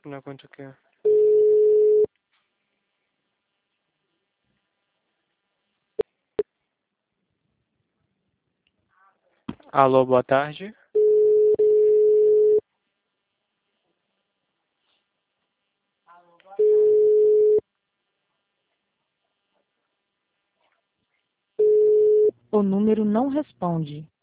Não conta o quê? Alô, boa tarde. O número não responde.